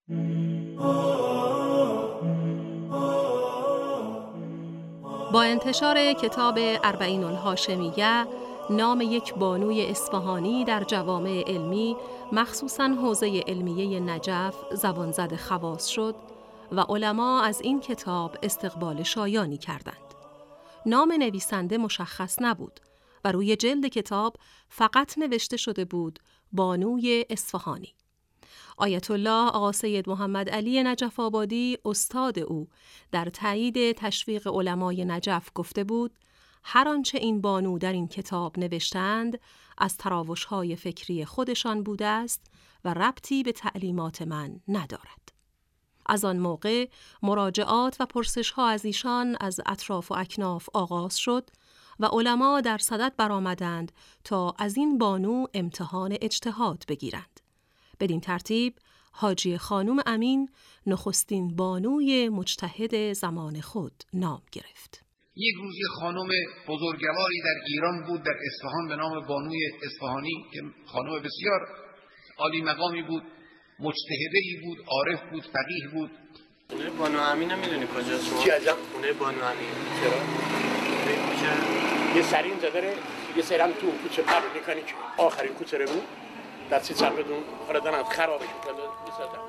با انتشار کتاب اربعین الهاشمیه، نام یک بانوی اصفهانی در جوامع علمی، مخصوصاً حوزه علمیه نجف، زبانزد خواص شد و علما از این کتاب استقبال شایانی کردند. نام نویسنده مشخص نبود و روی جلد کتاب فقط نوشته شده بود بانوی اصفهانی. آیت الله آقا سید محمد علی نجف آبادی، استاد او، در تایید تشویق علمای نجف گفته بود: هر آنچه این بانو در این کتاب نوشتند از تراوش‌های فکری خودشان بوده است و ربطی به تعلیمات من ندارد. از آن موقع مراجعات و پرسش‌ها از ایشان از اطراف و اکناف آغاز شد و علما در صدد برآمدند تا از این بانو امتحان اجتهاد بگیرند. بدین ترتیب حاجی خانم امین نخستین بانوی مجتهد زمان خود نام گرفت. یک روز یک خانم بزرگواری در ایران بود، در اصفهان، به نام بانوی اصفهانی، که خانم بسیار عالی مقامی بود، مجتهده‌ای بود، عارف بود، فقیه بود. خونه بانو امین هم میدونی کجاست شما؟ چی عجب؟ خونه بانو امین. چرا؟ یه سری اینجا داره، یه سری هم تو کوچه پر مکانیک آخرین کوچه رو بود. دستی چپ بدون خردن از خرابش کنده میسازم.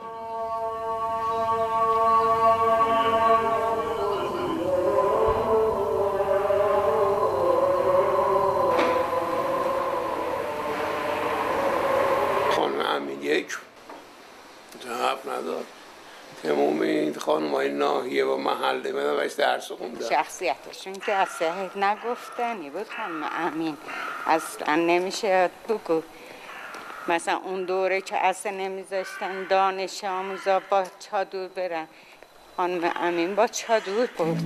خانم امین یک جواب نداد. تمام این خانم‌های ناحیه و محله بهش درس خوندن. شخصیتشون که از صحیح نگفتنی بود. خانم امین اصلا نمیشه بگو. مثلا اون دوره که اصلا نمیذاشتن دانش آموزا با چادر برن، خانم امین با چادر برد.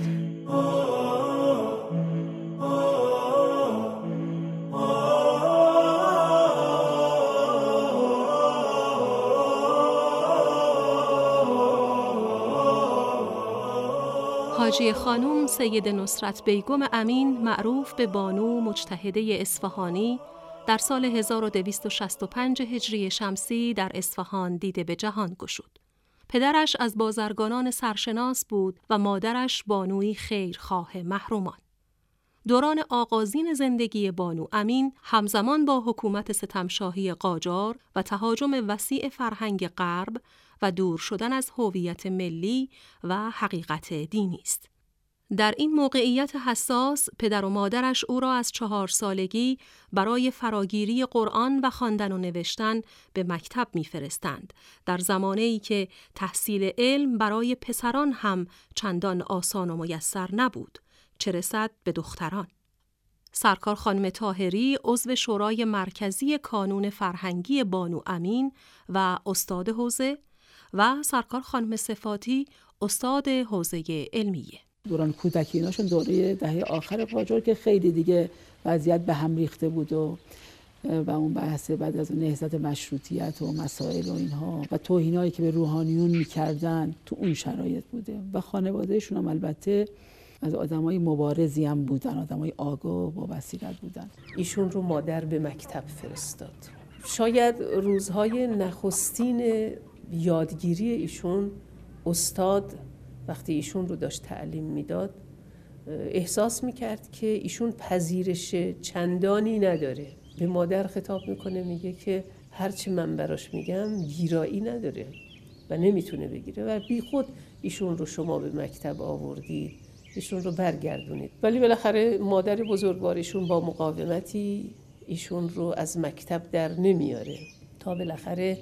حاجی خانم سید نصرت بیگم امین، معروف به بانو مجتهده اصفهانی، در سال 1265 هجری شمسی در اصفهان دیده به جهان گشود. پدرش از بازرگانان سرشناس بود و مادرش بانوی خیرخواه محرومان. دوران آغازین زندگی بانو امین همزمان با حکومت ستمشاهی قاجار و تهاجم وسیع فرهنگ غرب و دور شدن از هویت ملی و حقیقت دینی است. در این موقعیت حساس پدر و مادرش او را از 4 سالگی برای فراگیری قرآن و خواندن و نوشتن به مکتب می‌فرستند، در زمانه‌ای که تحصیل علم برای پسران هم چندان آسان و میسر نبود، چه رسد به دختران. سرکار خانم طاهری عضو شورای مرکزی کانون فرهنگی بانو امین و استاد حوزه و سرکار خانم صفاتی استاد حوزه علمیه. دوران کودکی ایناشون دوره دهه آخر قاجار که خیلی دیگه وضعیت به هم ریخته بود و اون بحث بعد از نهضت مشروطیت و مسائل و اینها و توهینایی که به روحانیون میکردن تو اون شرایط بوده و خانوادهشون هم البته از آدمای مبارزی هم بودن، آدمای آگاه و بصیرت بودن. ایشون رو مادر به مکتب فرستاد. شاید روزهای نخستین یادگیری ایشون، استاد وقتی ایشون رو داشت تعلیم میداد احساس میکرد که ایشون پذیرش چندانی نداره. به مادر خطاب میکنه، میگه که هرچی من براش میگم گیرایی نداره و نمیتونه بگیره و بی خود ایشون رو شما به مکتب آوردید، ایشون رو برگردونید. ولی بالاخره مادر بزرگوارشون با مقاومتی ایشون رو از مکتب در نمیاره تا بالاخره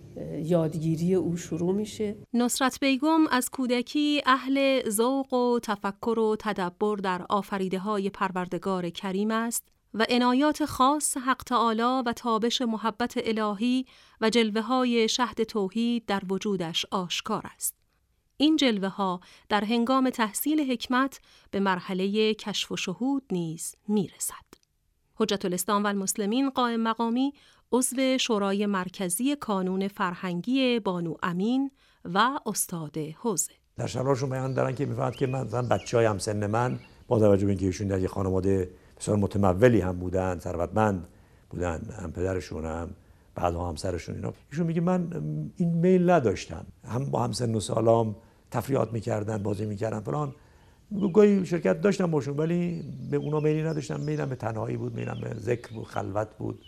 یادگیری او شروع میشه. نصرت بیگم از کودکی اهل ذوق و تفکر و تدبر در آفریده‌های پروردگار کریم است و عنایات خاص حق تعالی و تابش محبت الهی و جلوه‌های شهد توحید در وجودش آشکار است. این جلوه‌ها در هنگام تحصیل حکمت به مرحله کشف و شهود نیز میرسد. حجت الاسلام و المسلمین قائم مقامی عضو شورای مرکزی کانون فرهنگی بانو امین و استاد حوزه. در شمارشون بیان دارن که میفهمد که مثلا بچهای همسن من با توجه به اینکه ایشون در یه خانواده بسیار متمولی هم بودن، ثروتمند بودن، هم پدرشون هم بعدها همسرشون اینا. ایشون میگه من این میل نداشتم، هم با همسن و سالام تفریحات میکردن، بازی میکردن فلان، گاهی شرکت داشتم باشون ولی به اونا میلی نداشتم. میلم به تنهایی بود، میلم به ذکر بود، خلوت بود.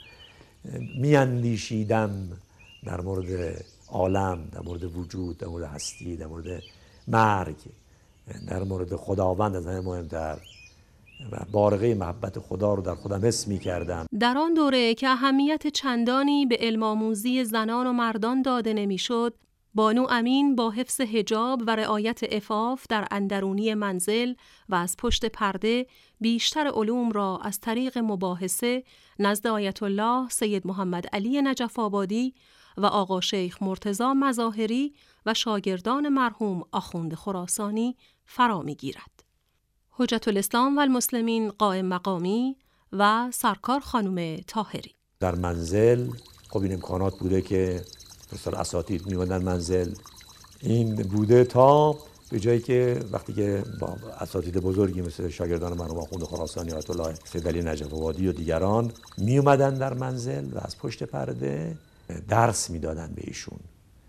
میاندیشیدم در مورد عالم، در مورد وجود، در مورد هستی، در مورد مرگ، در مورد خداوند از همه مهمتر، و بارقه محبت خدا رو در خودم حس می‌کردم. در آن دوره که اهمیت چندانی به علم آموزی زنان و مردان داده نمی‌شد، بانو امین با حفظ حجاب و رعایت عفاف در اندرونی منزل و از پشت پرده بیشتر علوم را از طریق مباحثه نزد آیت الله سید محمد علی نجف آبادی و آقا شیخ مرتضی مظاهری و شاگردان مرحوم آخوند خراسانی فرا می‌گیرد. حجت الاسلام و المسلمین قائم مقامی و سرکار خانم طاهری. در منزل خب این امکانات بوده که پرستار اساتید میومدن منزل. این بوده تا به جایی که وقتی که با اساتید بزرگی مثل شاگردان مرحوم آخوند خراسانی آیت الله سید علی نجف آبادی و دیگران میومدن در منزل و از پشت پرده درس میدادن به ایشون.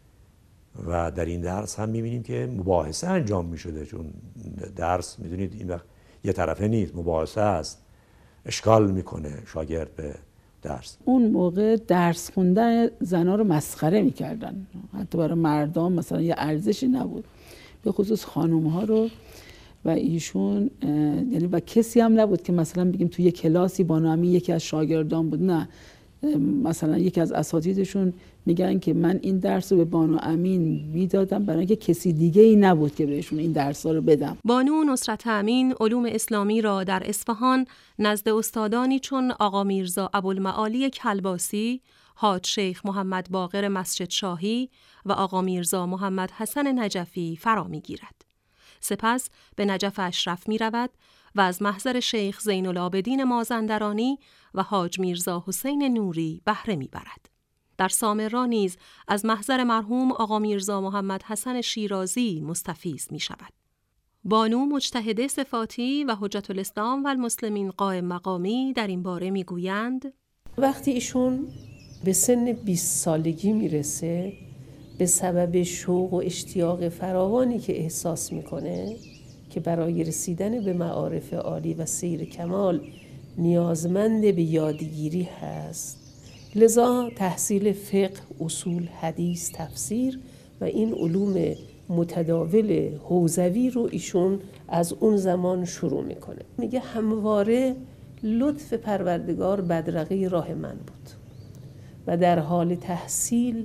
و در این درس هم میبینیم که مباحثه انجام میشده، چون درس میدونید این وقت یه طرفه نیست، مباحثه است، اشکال میکنه شاگرد به درس. اون موقع درس خوندن زنا رو مسخره میکردن، حتی برای مردم مثلا یه ارزشی نبود، به خصوص خانوم ها رو. و ایشون یعنی و کسی هم نبود که مثلا بگیم توی یه کلاسی بانو امین یکی از شاگردان بود، نه، مثلا یکی از اساتیدشون میگن که من این درس رو به بانو امین میدادم برای اینکه کسی دیگه ای نبود که بهشون این درس رو بدم. بانو نصرت امین علوم اسلامی را در اصفهان نزد استادانی چون آقا میرزا ابوالمعالی کلباسی، حاج شیخ محمد باقر مسجد شاهی و آقا میرزا محمد حسن نجفی فرا میگیرد. سپس به نجف اشرف می رود و از محضر شیخ زین العابدین مازندرانی و حاج میرزا حسین نوری بهره می برد. در سامرا نیز از محضر مرحوم آقا میرزا محمد حسن شیرازی مستفیض می شود. بانو مجتهده صفاتی و حجت الاسلام و المسلمین قائم مقامی در این باره می گویند وقتی ایشون به سن 20 سالگی میرسه، به سبب شوق و اشتیاق فراوانی که احساس میکنه که برای رسیدن به معارف عالی و سیر کمال نیازمند به یادگیری هست، لذا تحصیل فقه، اصول، حدیث، تفسیر و این علوم متداول حوزوی رو ایشون از اون زمان شروع میکنه. میگه همواره لطف پروردگار بدرقه راه من بود و در حال تحصیل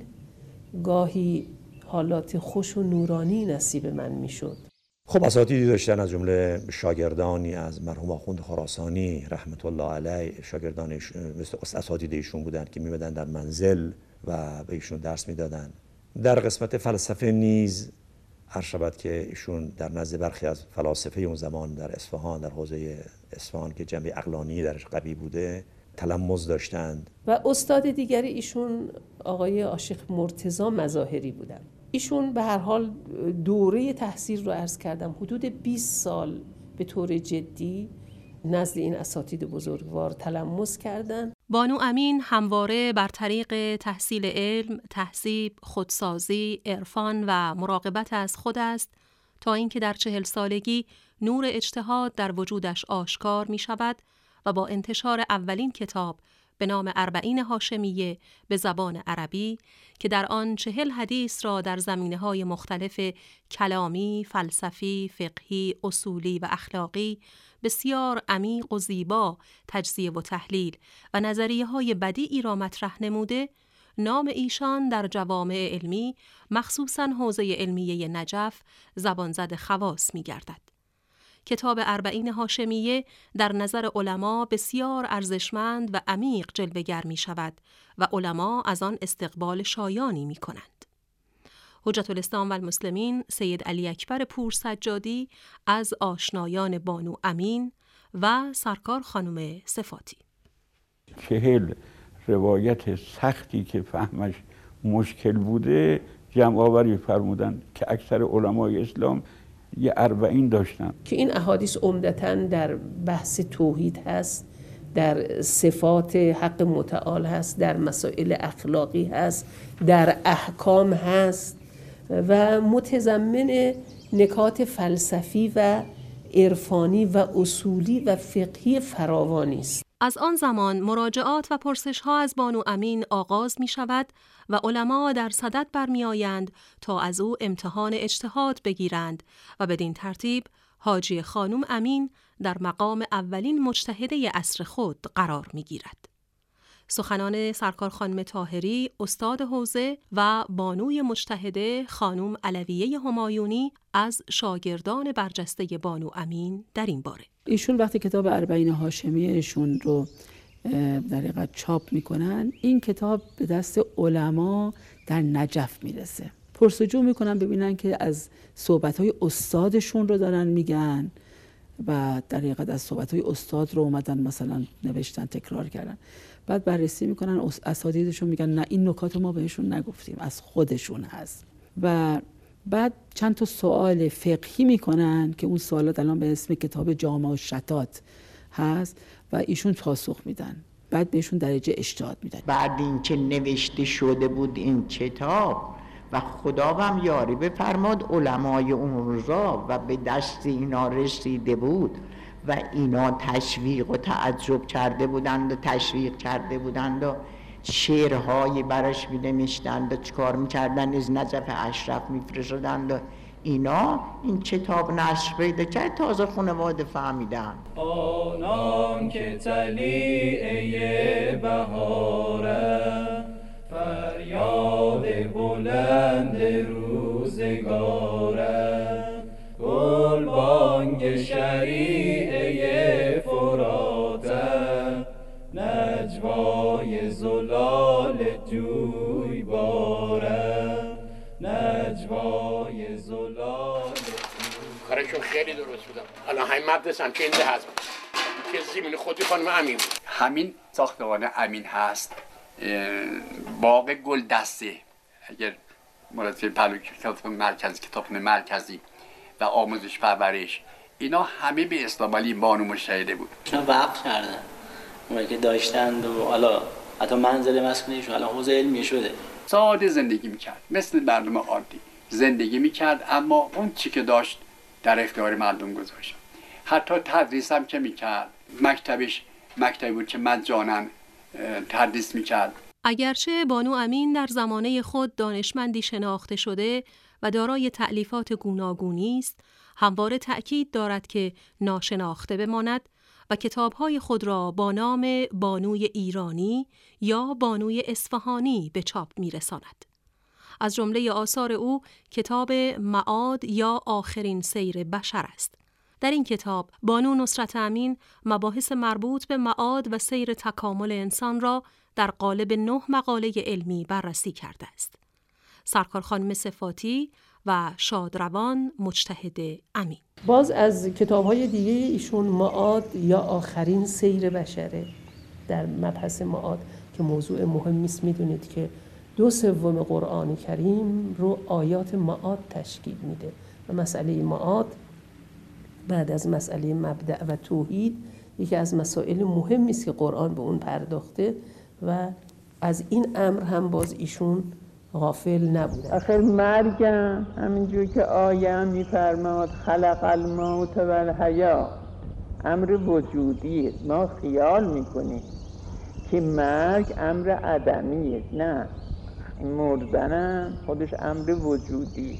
گاهی حالات خوش و نورانی نصیب من میشد. خب اساتیدی داشتن، از جمله شاگردانی از مرحوم آخوند خراسانی رحمت الله علیه، شاگردان مثل اساتید ایشون بودن که میمدن در منزل و به ایشون درس میدادن. در قسمت فلسفه نیز عرض شود که ایشون در نزد برخی از فلاسفه اون زمان در اصفهان، در حوزه اصفهان که جنبه عقلانی درش قوی بوده، تلمذ داشتند. و استاد دیگری ایشون آقای عاشق مرتضی مظاهری بودن. ایشون به هر حال دوره تحصیل رو عرض کردم حدود 20 سال به طور جدی نزد این اساتید بزرگوار تلمذ کردن. بانو امین همواره بر طریق تحصیل علم، تهذیب، خودسازی، عرفان و مراقبت از خود است تا اینکه در 40 سالگی نور اجتهاد در وجودش آشکار می شود و با انتشار اولین کتاب به نام اربعین هاشمیه به زبان عربی که در آن 40 حدیث را در زمینه‌های مختلف کلامی، فلسفی، فقهی، اصولی و اخلاقی بسیار عمیق و زیبا تجزیه و تحلیل و نظریه‌های بدیعی را مطرح نموده، نام ایشان در جوامع علمی مخصوصاً حوزه علمیه نجف زبانزد خواص می‌گردد. کتاب اربعین هاشمیه در نظر علما بسیار ارزشمند و عمیق جلوه‌گر می شود و علما از آن استقبال شایانی می کنند. حجت الاسلام و المسلمین سید علی اکبر پور سجادی از آشنایان بانو امین و سرکار خانم صفاتی. 40 روایت سختی که فهمش مشکل بوده جمع آوری فرمودن که اکثر علمای اسلام یه 40 داشتن که این احادیث عمدتاً در بحث توحید هست در صفات حق متعال هست، در مسائل اخلاقی هست، در احکام هست و متضمن نکات فلسفی و عرفانی و اصولی و فقهی فراوانی است. از آن زمان مراجعات و پرسش‌ها از بانو امین آغاز می شود و علما در صدد برمی آیند تا از او امتحان اجتهاد بگیرند و بدین ترتیب حاجی خانم امین در مقام اولین مجتهده عصر خود قرار می گیرد. سخنان سرکار خانم طاهری، استاد حوزه و بانوی مجتهده خانم علویه همایونی از شاگردان برجسته بانو امین در این باره. ایشون وقتی کتاب اربعین هاشمی ایشون رو در حقیقت چاپ میکنن، این کتاب به دست علما در نجف میرسه. پرسجو میکنن ببینن که از صحبت‌های استادشون رو دارن میگن و در حقیقت از صحبت‌های استاد رو اومدن مثلا نوشتن، تکرار کردن. بعد بررسی میکنن، اساتیدشون میگن نه این نکات ما بهشون نگفتیم، از خودشون هست. و بعد چند تا سوال فقهی میکنن که اون سوالات الان به اسم کتاب جامع الشتات هست و ایشون پاسخ میدن. بعد بهشون درجه اجتهاد میدن. بعد این که نوشته شده بود این کتاب و خدا هم یاری بفرماد علمای اون روزا و به دست اینا رسیده بود و اینا تشویق و تعجب کرده بودند و تشویق کرده بودند و شعرهایی براش می‌نوشتند و چیکار می‌کردند، از نجف اشرف می‌فرستادند و اینا این کتاب نشر پیدا کرد، تازه خانواده فهمیدن. آنان که طلیعه بهاره فریاد بلند روزگاره گل بانگ شریعه فراته نجوای زلال جوی باره نجوای زلال کارشون خیلی درست بودم. الان همین مدرسه هم که اینجا هست که زمین خودی خانم امین بود. همین ساختمان امین هست. باغ گل دسته اگر مرتب پلو کتابخانه مرکزی و آموزش پرورش، اینا همه به اسلام علی بانو مجتهده بود. اینا وقف کردن اونایی که داشتند و حالا حتی منزل مسکونیشون الان حوزه علمی شده. ساده زندگی میکرد، مثل مردم عادی زندگی میکرد، اما اون چی که داشت در اختیار مردم گذاشت. حتی تدریس هم که میکرد، مکتبی بود که مجانا تدریس میکرد. اگرچه بانو امین در زمانه خود دانشمندی شناخته شده و دارای تألیفات گوناگونی است، همواره تأکید دارد که ناشناخته بماند و کتاب‌های خود را با نام بانوی ایرانی یا بانوی اصفهانی به چاپ می‌رساند. از جمله آثار او کتاب معاد یا آخرین سیر بشر است. در این کتاب بانو نصرت امین مباحث مربوط به معاد و سیر تکامل انسان را در قالب 9 مقاله علمی بررسی کرده است. سرکار خانم صفاتی و شادروان مجتهد امین. باز از کتاب‌های دیگه ایشون معاد یا آخرین سیر بشره. در مبحث معاد که موضوع مهمی است، میدونید که 2/3 قرآن کریم رو آیات معاد تشکیل میده و مسئله معاد بعد از مسئله مبدأ و توحید یکی از مسائل مهمی است که قرآن به اون پرداخته و از این امر هم باز ایشون غافل نبودن. آخر مرگم همینجور که آیه میفرماد خلق الموت و الحیا، امر وجودیه. ما خیال میکنیم که مرگ امر عدمیه، نه، این مردنم خودش امر وجودی،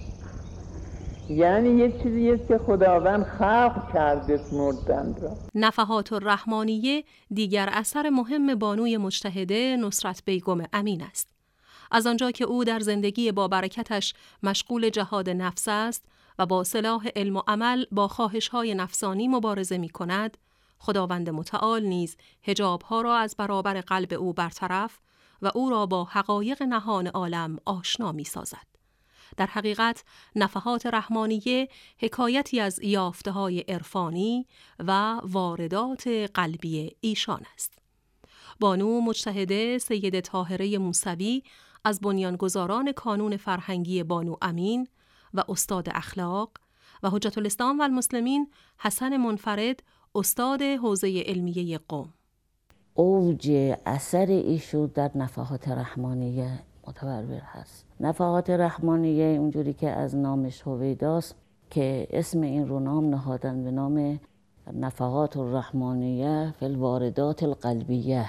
یعنی یه چیزیه که خداوند خلق کرده مردن را. نفحات الرحمانیه دیگر اثر مهم بانوی مجتهده نصرت بیگم امین است. از آنجا که او در زندگی با برکتش مشغول جهاد نفس است و با سلاح علم و عمل با خواهش‌های نفسانی مبارزه می‌کند، خداوند متعال نیز حجاب‌ها را از برابر قلب او برطرف و او را با حقایق نهان عالم آشنا می‌سازد. در حقیقت نفحات رحمانیه حکایتی از یافته‌های عرفانی و واردات قلبی ایشان است. بانو مجتهده سید طاهره موسوی از بنیانگذاران کانون فرهنگی بانو امین و استاد اخلاق و حجت الاسلام و المسلمین حسن منفرد استاد حوزه علمیه قم. اوج اثر ایشون در نفحات رحمانیه متبلور هست. نفحات رحمانیه اونجوری که از نامش هویداست که اسم این رو نام نهادن به نام نفحات الرحمانیه فی الواردات القلبیه.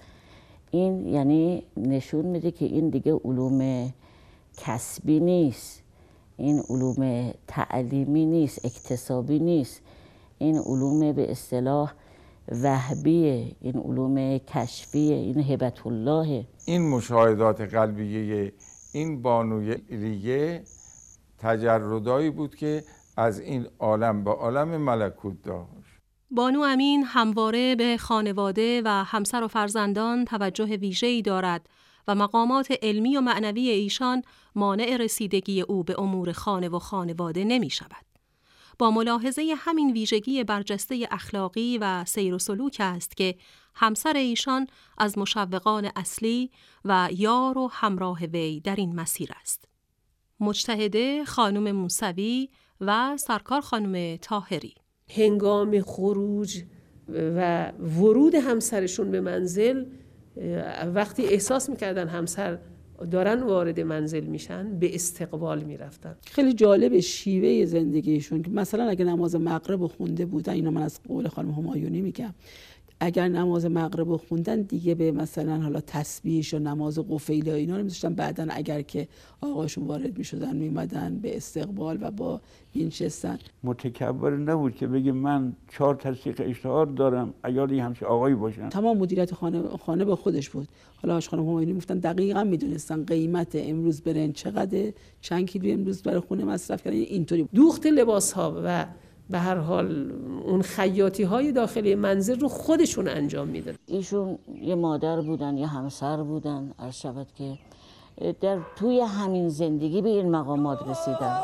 این یعنی نشون میده که این دیگه علوم کسبی نیست، این علوم تعلیمی نیست، اکتسابی نیست، این علوم به اصطلاح وهبیه، این علوم کشفیه، این هبت الله. این مشاهدات قلبیه این بانوی ریه تجردایی بود که از این عالم به عالم ملکوت داشت. بانو امین همواره به خانواده و همسر و فرزندان توجه ویژه‌ای دارد و مقامات علمی و معنوی ایشان مانع رسیدگی او به امور خانه و خانواده نمی شود. با ملاحظه همین ویژگی برجسته اخلاقی و سیر و سلوک است که همسر ایشان از مشوقان اصلی و یار و همراه وی در این مسیر است. مجتهده خانم موسوی و سرکار خانم طاهری هنگام خروج و ورود همسرشون به منزل وقتی احساس میکردن همسر دارن وارد منزل میشن به استقبال میرفتن. خیلی جالب شیوه زندگیشون که مثلا اگه نماز مغرب رو خونده بودن، اینا من از قول خانم همایونی میگم، اگر نماز مغرب رو خوندن دیگه به مثلا حالا تسبیح و نماز قفیل و اینا رو میذاشتن، بعدن اگر که آقاشون وارد میشدن میمدن به استقبال و با مینشستن. متکبر نبود که بگه من 4 تصدیق اشتهار دارم ایالی همچه آقایی باشن. تمام مدیریت خانه با خودش بود. حالا خانم همایونی میگفتن دقیقاً میدونستن قیمت امروز برنج چقدره، چند کیلو امروز برای خونه مصرف کردن، اینطوری دوخت لباس ها و به هر حال اون خیاطی های داخلی منزل رو خودشون انجام میدن. ایشون یه مادر بودن، یه همسر بودن، عرض شود که در توی همین زندگی به این مقامات رسیدن.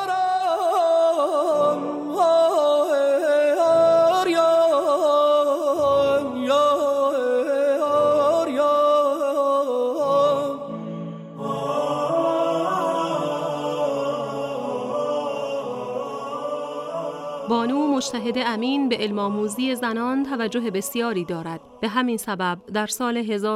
بانو مجتهده امین به علم آموزی زنان توجه بسیاری دارد. به همین سبب در سال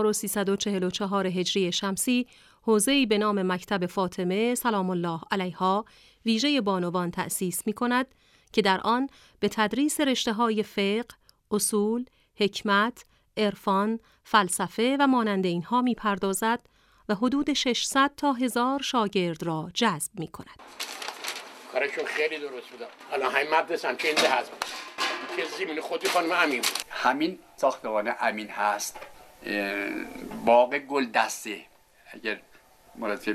1344 هجری شمسی حوزه‌ای به نام مکتب فاطمه سلام الله علیها ویژه بانوان تأسیس می‌کند که در آن به تدریس رشته‌های فقه، اصول، حکمت، عرفان، فلسفه و مانند اینها می‌پردازد و حدود 600 تا 1000 شاگرد را جذب می‌کند. کارشون خیلی درست بودن. الان همین مدرسه هم که اینده هست که زمین خودی خانم امین بود. همین ساختمان امین هست. باغ گل دسته اگر مرتب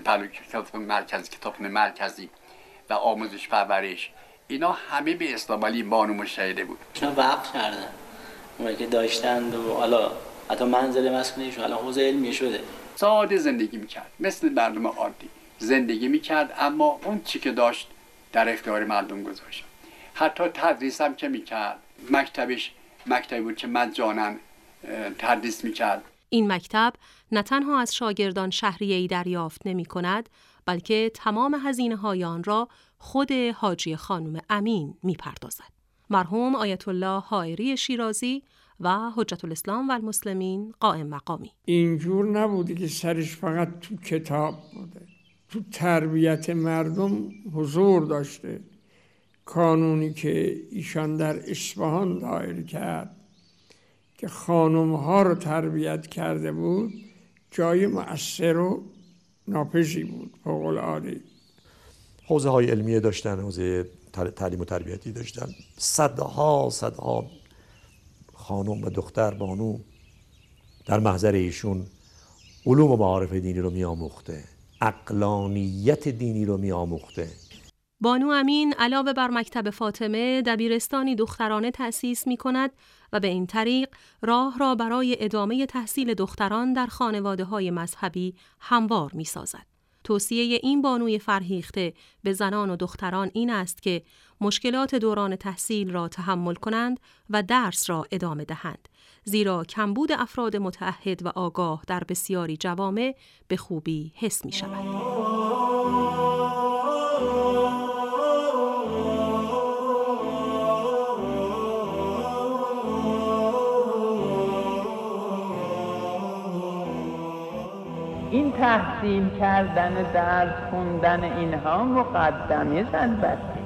کتاب مرکزی و آموزش پرورش اینا همه به استقبالی بانو مجتهده بود. اینا وقف کردن اونایی که داشتند و حالا حتی منزل مسکونیشون الان حوزه علمی شده. ساده زندگی میکرد مثل مردم عادی زندگی میکرد، اما اون چی که داشت در اختیار مردم گذاشت. حتی تدریس هم که میکرد، مکتبی بود که مجانا تدریس میکرد. این مکتب نه تنها از شاگردان شهریه‌ای دریافت نمی‌کند، بلکه تمام هزینه‌های آن را خود حاجی خانم امین می‌پردازد. مرحوم آیت الله حائری شیرازی و حجت الاسلام و المسلمین قائم مقامی. اینجور نبوده که سرش فقط تو کتاب بوده، تو تربیت مردم حضور داشته. کانونی که ایشان در اصفهان دایر کرد که خانم‌ها رو تربیت کرده بود، جای مؤثر و ناپذیری بود، فوق‌العاده. حوزه های علمیه داشتن، حوزه تعلیم و تربیتی داشتن. صدها خانم و دختر بانو در محضر ایشون علوم و معارف دینی رو می‌آموخته، عقلانیت دینی رو می‌آموخته. بانو امین علاوه بر مکتب فاطمه دبیرستانی دخترانه تأسیس می‌کند و به این طریق راه را برای ادامه تحصیل دختران در خانواده‌های مذهبی هموار می‌سازد. توصیه این بانوی فرهیخته به زنان و دختران این است که مشکلات دوران تحصیل را تحمل کنند و درس را ادامه دهند، زیرا کمبود افراد متعهد و آگاه در بسیاری جوامع به خوبی حس می شود. تحصیل کردن و درس خوندن اینها مقدمه البته،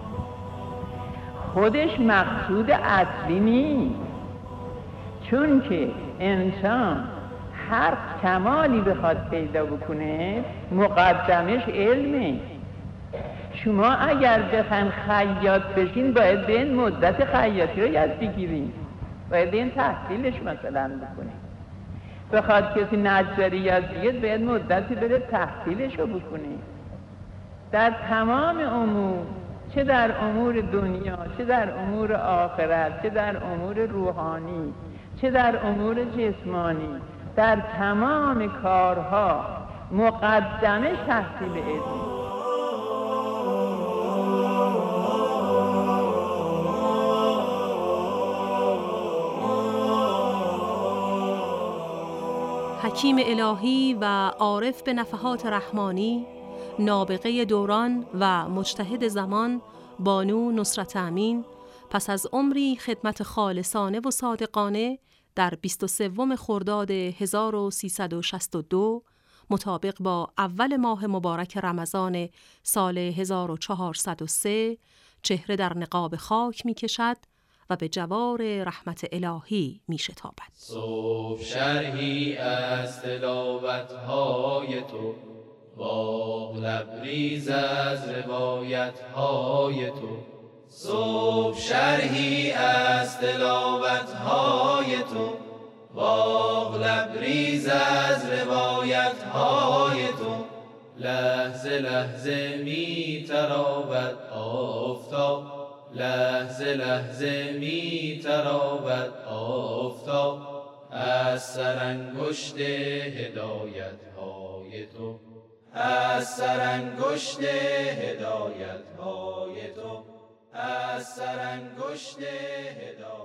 خودش مقصود اصلی نیست. چون که انسان هر کمالی بخواد پیدا بکنه مقدمش علمه. شما اگر بخواین خیاط بشین باید به این مدت خیاطی رو یاد بگیرین، باید این تحصیلش مثلا بکنین. بخواد کسی نجاری یاد بگیرد باید مدتی بره تحصیلش رو بکنین. در تمام امور، چه در امور دنیا، چه در امور آخرت، چه در امور روحانی، چه در امور جسمانی، در تمام کارها مقدمش تحصیل علم. حکیم الهی و عارف به نفحات رحمانی، نابغه دوران و مجتهد زمان، بانو نصرت امین، پس از عمری خدمت خالصانه و صادقانه در 23 خرداد 1362 مطابق با اول ماه مبارک رمضان سال 1403 چهره در نقاب خاک می کشد و به جوار رحمت الهی می شتابد. صبح شرحی از تلاوت‌های تو، باغ لبریز از روایت‌های تو. صبح شرحی از تلاوت‌های تو، باغ لبریز از روایت‌های تو. لحظه لحظه می تراود آفتاب، لحظه لحظه می تراود آفتاب از سرانگشت هدایت‌های تو، از سرانگشت هدایت‌های تو، از سرانگشت هدایت